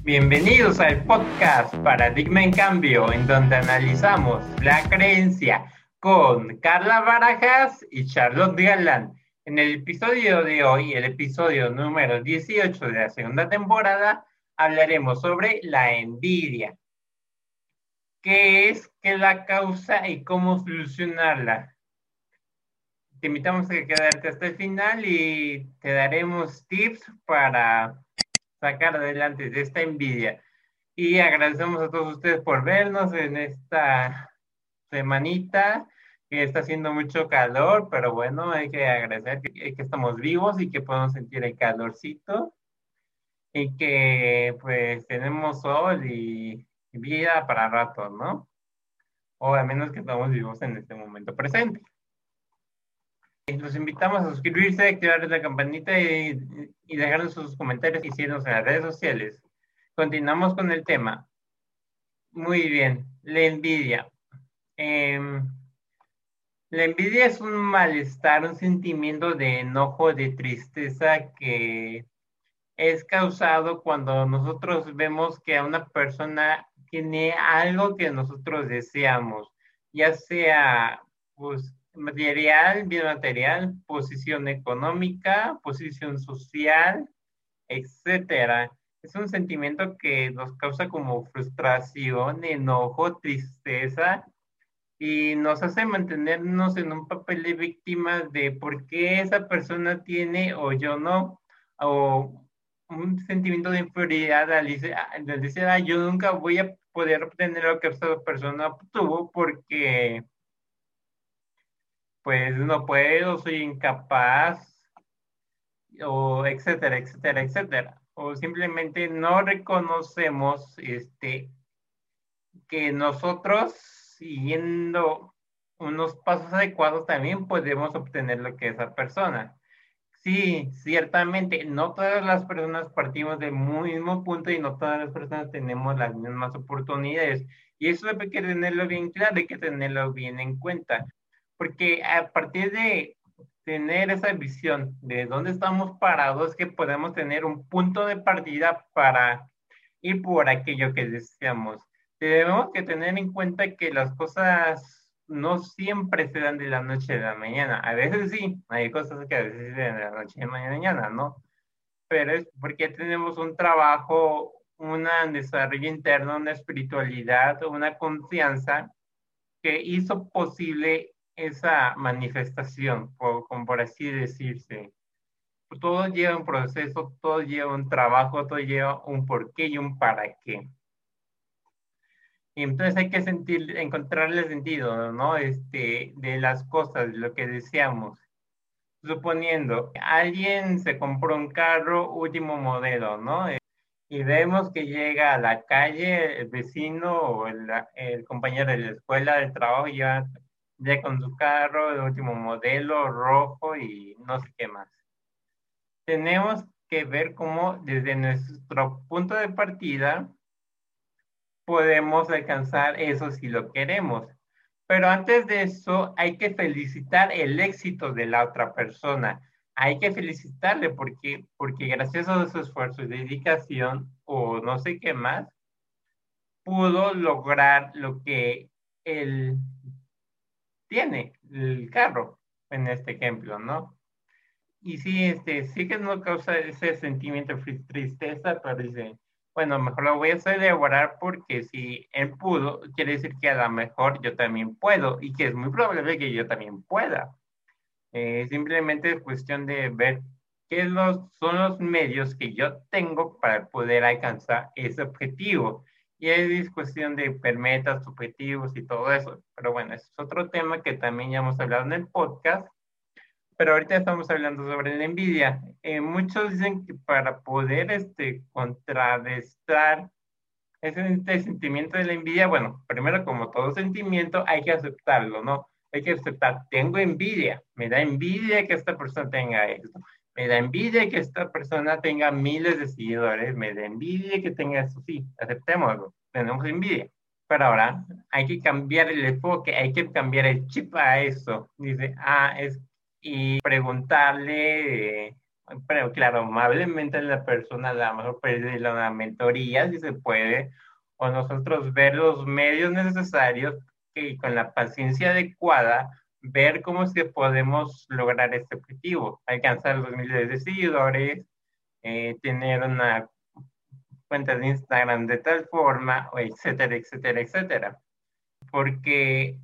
Bienvenidos al podcast Paradigma en Cambio, en donde analizamos la creencia con Carla Barajas y Charlotte Galán. En el episodio de hoy, el episodio número 18 de la segunda temporada, hablaremos sobre la envidia. ¿Qué es, qué la causa y cómo solucionarla? Te invitamos a quedarte hasta el final y te daremos tips para sacar adelante de esta envidia. Y agradecemos a todos ustedes por vernos en esta semanita, que está haciendo mucho calor, pero bueno, hay que agradecer que estamos vivos y que podemos sentir el calorcito y que pues tenemos sol y vida para rato, ¿no? O al menos que estamos vivos en este momento presente. Los invitamos a suscribirse, activar la campanita y dejarnos sus comentarios y seguirnos en las redes sociales. Continuamos con el tema. Muy bien, la envidia. La envidia es un malestar, un sentimiento de enojo, de tristeza que es causado cuando nosotros vemos que a una persona tiene algo que nosotros deseamos, ya sea pues, material, bien material, posición económica, posición social, etcétera. Es un sentimiento que nos causa como frustración, enojo, tristeza y nos hace mantenernos en un papel de víctima de por qué esa persona tiene o yo no, o un sentimiento de inferioridad al decir, yo nunca voy a poder obtener lo que esa persona obtuvo porque pues no puedo, soy incapaz, o etcétera, etcétera, etcétera. O simplemente no reconocemos que nosotros, siguiendo unos pasos adecuados, también podemos obtener lo que esa persona. Sí, ciertamente, no todas las personas partimos del mismo punto y no todas las personas tenemos las mismas oportunidades. Y eso hay que tenerlo bien claro, hay que tenerlo bien en cuenta. Porque a partir de tener esa visión de dónde estamos parados, que podemos tener un punto de partida para ir por aquello que deseamos. Tenemos que tener en cuenta que las cosas no siempre se dan de la noche a la mañana. A veces sí, hay cosas que a veces se dan de la noche a la mañana, ¿no? Pero es porque tenemos un trabajo, un desarrollo interno, una espiritualidad, una confianza que hizo posible esa manifestación, como por así decirse. Todo lleva un proceso, todo lleva un trabajo, todo lleva un porqué y un para qué. Y entonces hay que encontrarle sentido, ¿no? De las cosas, de lo que deseamos. Suponiendo, alguien se compró un carro último modelo, ¿no? Y vemos que llega a la calle el vecino o el compañero de la escuela, del trabajo, ya con su carro de último modelo, rojo y no sé qué más. Tenemos que ver cómo desde nuestro punto de partida podemos alcanzar eso si lo queremos. Pero antes de eso hay que felicitar el éxito de la otra persona. Hay que felicitarle porque gracias a su esfuerzo y dedicación o no sé qué más, pudo lograr lo que él tiene, el carro, en este ejemplo, ¿no? Y sí, sí que no causa ese sentimiento de tristeza, pero dice, bueno, mejor lo voy a celebrar porque si él pudo, quiere decir que a lo mejor yo también puedo y que es muy probable que yo también pueda. Simplemente es cuestión de ver son los medios que yo tengo para poder alcanzar ese objetivo. Y es cuestión de metas, objetivos y todo eso. Pero bueno, ese es otro tema que también ya hemos hablado en el podcast, pero ahorita estamos hablando sobre la envidia. Muchos dicen que para poder contrarrestar ese sentimiento de la envidia, bueno, primero como todo sentimiento hay que aceptarlo, ¿no? Hay que aceptar, tengo envidia, me da envidia que esta persona tenga esto, me da envidia que esta persona tenga miles de seguidores, me da envidia que tenga eso, sí, aceptémoslo, tenemos envidia. Pero ahora hay que cambiar el enfoque, hay que cambiar el chip a eso. Dice, y preguntarle pero claro, amablemente la persona a lo mejor pedirle una mentoría si se puede, o nosotros ver los medios necesarios y con la paciencia adecuada, ver cómo es que podemos lograr este objetivo, alcanzar los miles de seguidores, tener una cuenta de Instagram de tal forma, o etcétera, etcétera, etcétera. Porque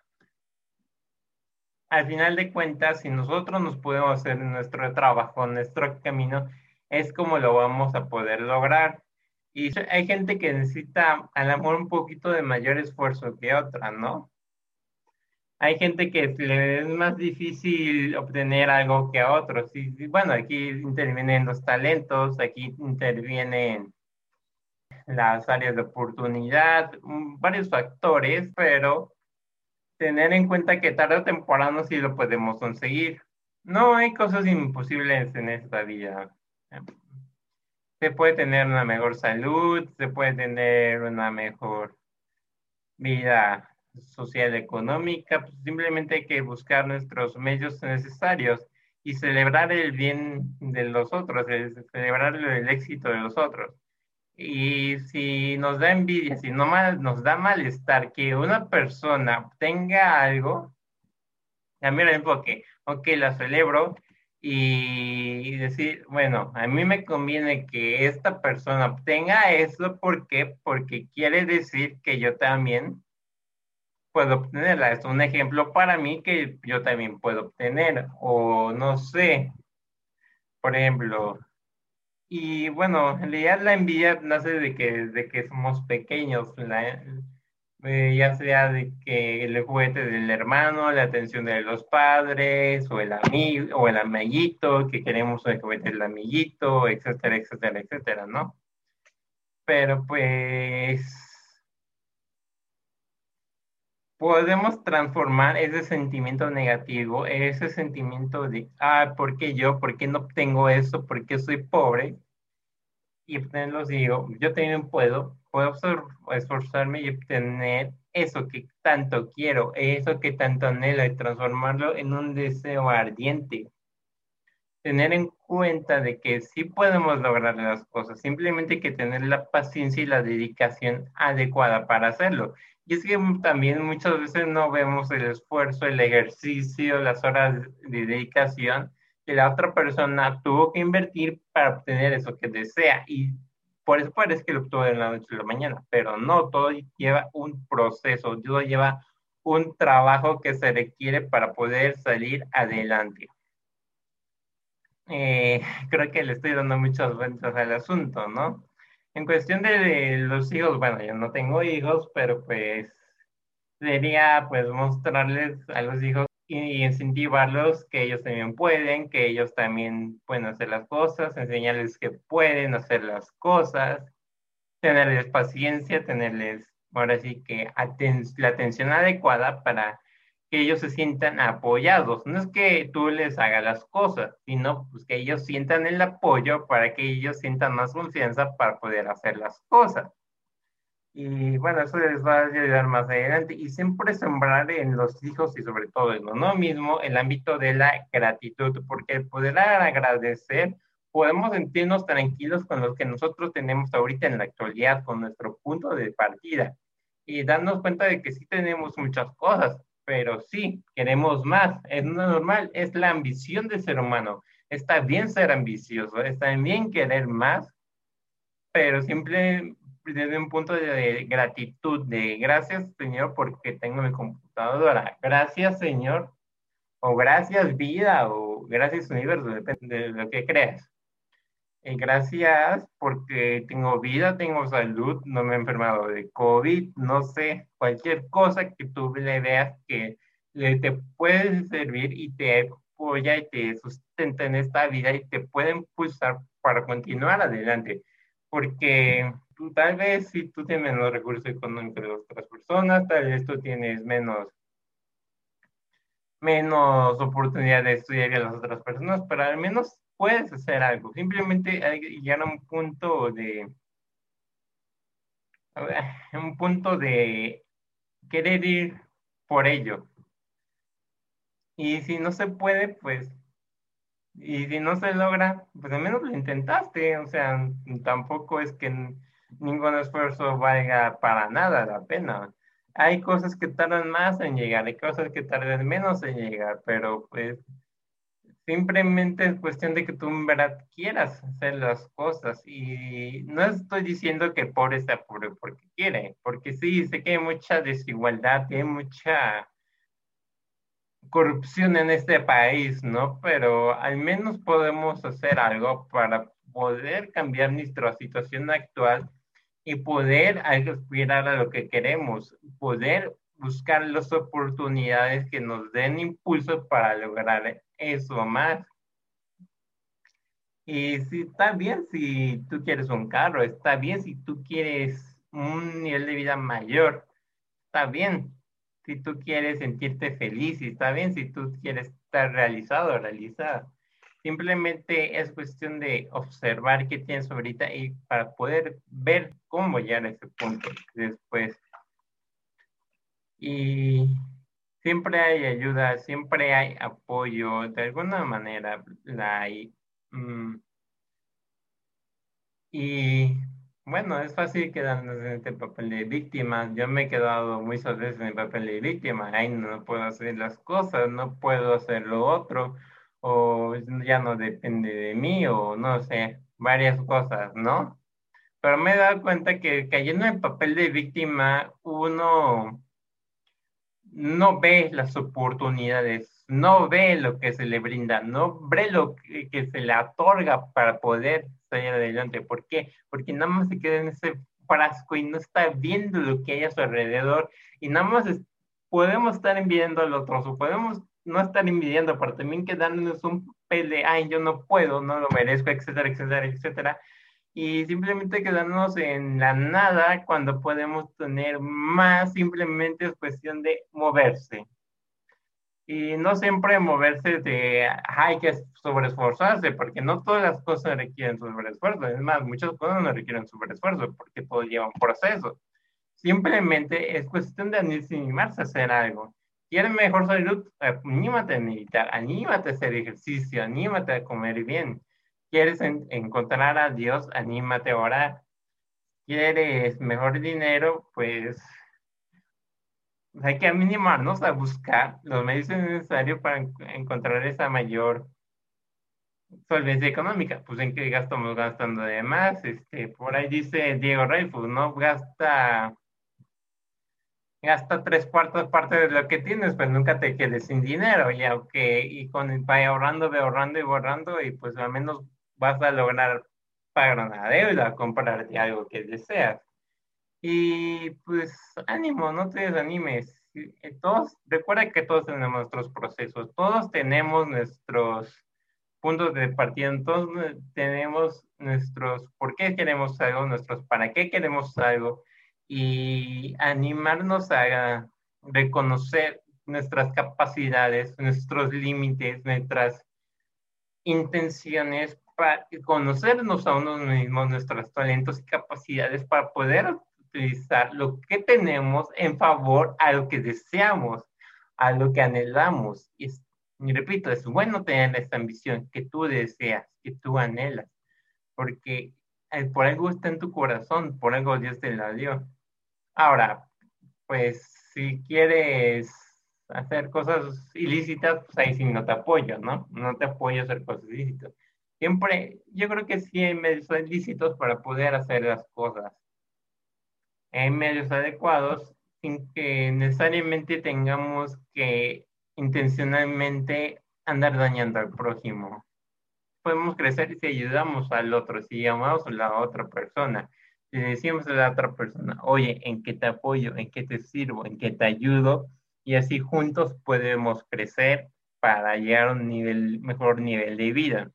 al final de cuentas, si nosotros nos podemos hacer nuestro trabajo, nuestro camino, es como lo vamos a poder lograr. Y hay gente que necesita a lo mejor un poquito de mayor esfuerzo que otra, ¿no? Hay gente que le es más difícil obtener algo que a otros. Y bueno, aquí intervienen los talentos, aquí intervienen las áreas de oportunidad, varios factores, pero tener en cuenta que tarde o temprano sí lo podemos conseguir. No hay cosas imposibles en esta vida. Se puede tener una mejor salud, se puede tener una mejor vida social, económica, pues simplemente hay que buscar nuestros medios necesarios y celebrar el bien de los otros, celebrar el éxito de los otros. Y si nos da envidia, si no nos da malestar que una persona tenga algo, cambiar el enfoque. Ok, la celebro y decir, bueno, a mí me conviene que esta persona obtenga eso. ¿Por qué? Porque quiere decir que yo también puedo obtenerla. Es un ejemplo para mí que yo también puedo obtener. O no sé, por ejemplo. Y bueno, en realidad la envidia nace de que somos pequeños. Ya sea de que el juguete del hermano, la atención de los padres, o el amigo, o el amiguito, que queremos el juguete del amiguito, etcétera, etcétera, etcétera, ¿no? Pero pues podemos transformar ese sentimiento negativo, ese sentimiento de, ¿por qué yo? ¿Por qué no obtengo eso? ¿Por qué soy pobre? Y obtenerlos, digo, yo también puedo esforzarme y obtener eso que tanto quiero, eso que tanto anhelo y transformarlo en un deseo ardiente. Tener en cuenta de que sí podemos lograr las cosas, simplemente hay que tener la paciencia y la dedicación adecuada para hacerlo. Y es que también muchas veces no vemos el esfuerzo, el ejercicio, las horas de dedicación que la otra persona tuvo que invertir para obtener eso que desea. Y por eso parece que lo obtuvo de la noche a la mañana, pero no, todo lleva un proceso, todo lleva un trabajo que se requiere para poder salir adelante. eh, Creo que le estoy dando muchas vueltas al asunto, ¿no? En cuestión de los hijos, bueno, yo no tengo hijos, pero pues sería pues mostrarles a los hijos y incentivarlos que ellos también pueden, que ellos también pueden hacer las cosas, enseñarles que pueden hacer las cosas, tenerles paciencia, tenerles, ahora sí que la atención adecuada para que ellos se sientan apoyados. No es que tú les hagas las cosas, sino pues que ellos sientan el apoyo para que ellos sientan más confianza para poder hacer las cosas. Y bueno, eso les va a ayudar más adelante. Y siempre sembrar en los hijos y sobre todo en uno mismo el ámbito de la gratitud, porque el poder agradecer, podemos sentirnos tranquilos con lo que nosotros tenemos ahorita en la actualidad, con nuestro punto de partida. Y darnos cuenta de que sí tenemos muchas cosas, pero sí, queremos más. Es normal, es la ambición del ser humano. Está bien ser ambicioso, está bien querer más, pero siempre desde un punto de gratitud, de gracias Señor porque tengo mi computadora, gracias Señor, o gracias vida, o gracias universo, depende de lo que creas. Gracias porque tengo vida, tengo salud, no me he enfermado de COVID, no sé, cualquier cosa que tú le veas que te puede servir y te apoya y te sustenta en esta vida y te puede impulsar para continuar adelante. Porque tú, tal vez si tú tienes menos recursos económicos de otras personas, tal vez tú tienes menos oportunidad de estudiar que las otras personas, pero al menos puedes hacer algo. Simplemente hay que llegar a un punto de querer ir por ello. Y si no se puede, pues Y si no se logra, pues al menos lo intentaste. O sea, tampoco es que ningún esfuerzo valga para nada la pena. Hay cosas que tardan más en llegar, hay cosas que tardan menos en llegar, pero pues simplemente es cuestión de que tú en verdad quieras hacer las cosas. Y no estoy diciendo que el pobre sea pobre porque quiere, porque sí, sé que hay mucha desigualdad, hay mucha corrupción en este país, ¿no? Pero al menos podemos hacer algo para poder cambiar nuestra situación actual y poder aspirar a lo que queremos, poder buscar las oportunidades que nos den impulso para lograr eso más. Y sí, está bien si tú quieres un carro, está bien si tú quieres un nivel de vida mayor, está bien si tú quieres sentirte feliz y está bien si tú quieres estar realizado o realizada. Simplemente es cuestión de observar qué tienes ahorita y para poder ver cómo llegar a ese punto después. Y siempre hay ayuda, siempre hay apoyo, de alguna manera la hay. Mm, y bueno, es fácil quedarnos en este papel de víctima. Yo me he quedado muchas veces en el papel de víctima. Ay, no puedo hacer las cosas, no puedo hacer lo otro, o ya no depende de mí, o no sé, varias cosas, ¿no? Pero me he dado cuenta que cayendo en el papel de víctima, uno no ve las oportunidades, no ve lo que se le brinda, no ve lo que se le otorga para poder salir adelante. ¿Por qué? Porque nada más se queda en ese frasco y no está viendo lo que hay a su alrededor y nada más podemos estar envidiando al otro o podemos no estar envidiando, pero también quedarnos un papel de, ay, yo no puedo, no lo merezco, etcétera, etcétera, etcétera y simplemente quedarnos en la nada cuando podemos tener más, simplemente es cuestión de moverse. Y no siempre moverse de, hay que sobreesforzarse, porque no todas las cosas requieren sobreesfuerzo. Es más, muchas cosas no requieren sobreesfuerzo, porque todo lleva un proceso. Simplemente es cuestión de animarse a hacer algo. ¿Quieres mejor salud? Anímate a meditar, anímate a hacer ejercicio, anímate a comer bien. ¿Quieres encontrar a Dios? Anímate a orar. ¿Quieres mejor dinero? Pues hay que animarnos a buscar los medios necesarios para encontrar esa mayor solvencia económica. Pues en qué gastamos gastando de más. Por ahí dice Diego Dreyfus, ¿no? Gasta tres cuartas partes de lo que tienes, pues nunca te quedes sin dinero, y aunque, y con vaya ahorrando, ve ahorrando y ahorrando, y pues al menos vas a lograr pagar una deuda, comprarte algo que deseas. Y pues ánimo, no te desanimes. Todos, recuerda que todos tenemos nuestros procesos, todos tenemos nuestros puntos de partida, todos tenemos nuestros por qué queremos algo, nuestros para qué queremos algo y animarnos a reconocer nuestras capacidades, nuestros límites, nuestras intenciones, para conocernos a uno mismos, nuestros talentos y capacidades para poder utilizar lo que tenemos en favor a lo que deseamos, a lo que anhelamos. Y repito, es bueno tener esta ambición que tú deseas, que tú anhelas, porque por algo está en tu corazón, por algo Dios te la dio. Ahora, pues si quieres hacer cosas ilícitas, pues ahí sí no te apoyo, ¿no? No te apoyo a hacer cosas ilícitas. Siempre, yo creo que sí hay medios ilícitos para poder hacer las cosas. Hay medios adecuados sin que necesariamente tengamos que intencionalmente andar dañando al prójimo. Podemos crecer si ayudamos al otro, si amamos a la otra persona, si decimos a la otra persona, oye, ¿en qué te apoyo? ¿En qué te sirvo? ¿En qué te ayudo? Y así juntos podemos crecer para llegar a un mejor nivel de vida.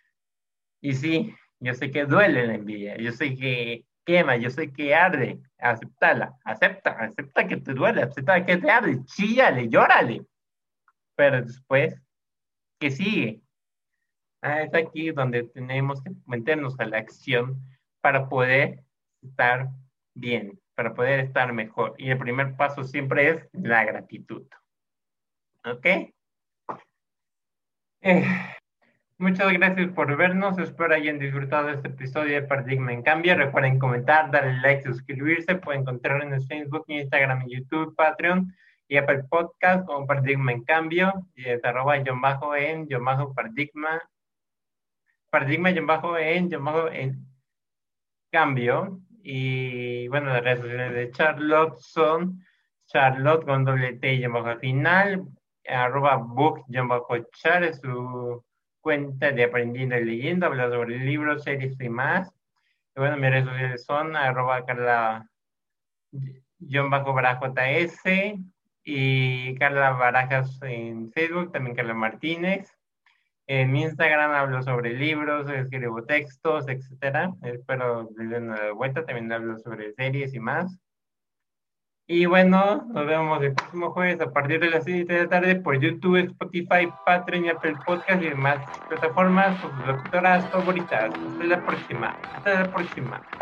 Y sí, yo sé que duele la envidia, yo sé que quema, yo sé que arde, aceptala, acepta que te duele, acepta que te arde, chíllale, llórale, pero después, ¿qué sigue? Es aquí donde tenemos que meternos a la acción para poder estar bien, para poder estar mejor. Y el primer paso siempre es la gratitud. ¿Ok? Eh, Muchas gracias por vernos. Espero hayan disfrutado de este episodio de Paradigma en Cambio. Recuerden comentar, darle like, suscribirse. Pueden encontrarnos en Facebook, Instagram, YouTube, Patreon y Apple Podcast como Paradigma en Cambio. Y es @en_paradigma, paradigma_en cambio. Y bueno, las redes sociales de Charlotte son Charlotte con doble T y bajo al final, @book_char es su cuenta de aprendiendo y leyendo, habla sobre libros, series y más. Y bueno, mis redes sociales son @Carla_BaraJS y Carla Barajas en Facebook, también Carla Martínez. En mi Instagram hablo sobre libros, escribo textos, etcétera. Espero les den una vuelta. También hablo sobre series y más. Y bueno, nos vemos el próximo jueves a partir de las 7 de la tarde por YouTube, Spotify, Patreon y Apple Podcast y demás plataformas con sus locutoras favoritas. Hasta la próxima. Hasta la próxima.